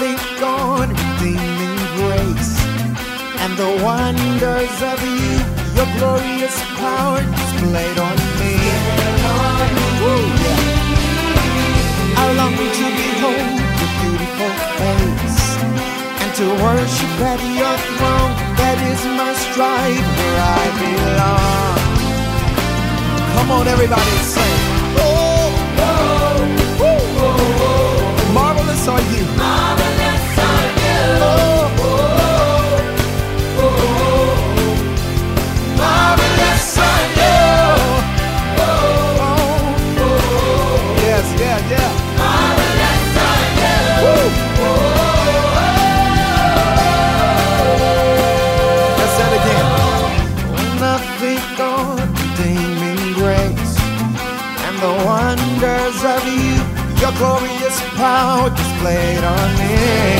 think on redeeming grace and the wonders of you, your glorious power displayed on me. Woo, yeah. I long to behold your beautiful face and to worship at your throne. That is my strive where I belong. Come on, everybody, sing. Oh, oh, oh, oh. Marvelous are you. Marvelous are you. Oh, oh, oh, oh. Marvelous are you. Oh, oh, oh. Yes, yeah, yeah. Marvelous are you. Woo. Let's say it again. When I think on redeeming grace and the wonders of you, your glorious power displayed on me.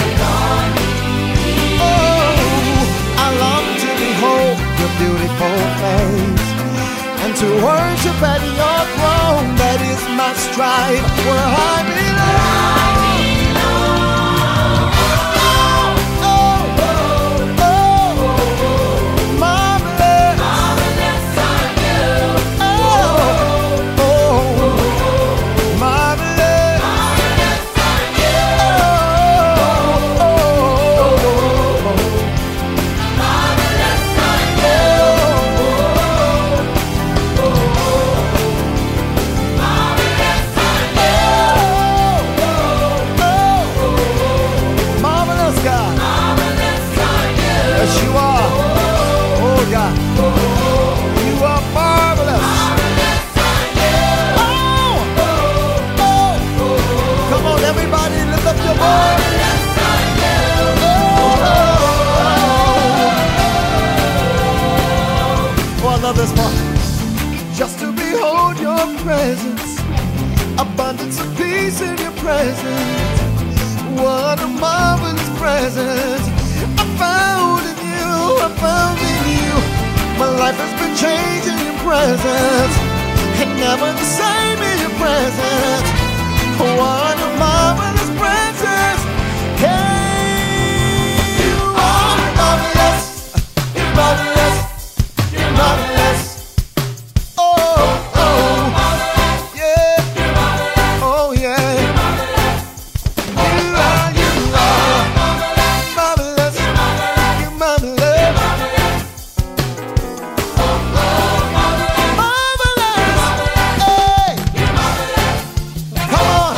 Oh, I long to behold your beautiful face and to worship at your throne. That is my strive where I belong. This part. Just to behold your presence, abundance of peace in your presence. What a marvelous presence I found in you, I found in you. My life has been changed in your presence, and never the same in your presence. What a marvelous presence. Hey, you are marvelous, you're marvelous. Marvelous. Oh, oh, yeah. Oh, yeah. You are marvelous. You're marvelous. Marvelous. Hey. Come on.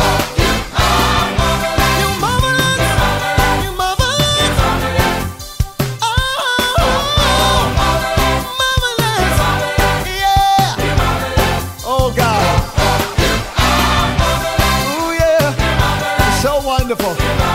You're marvelous. You're marvelous. Oh, God. Oh, yeah. So wonderful.